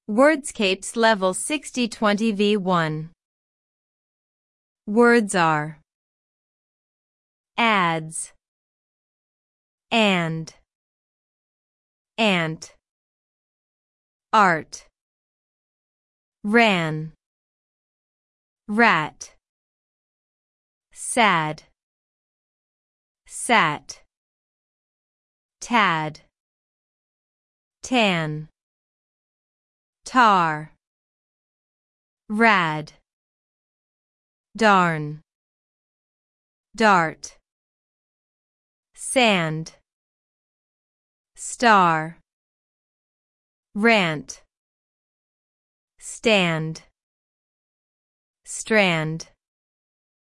Wordscapes Level 6020 V1. Words are ads, and, ant, art, ran, rat, sad, sat, tad, tan, tar, rad, darn, dart, sand, star, rant, stand, strand.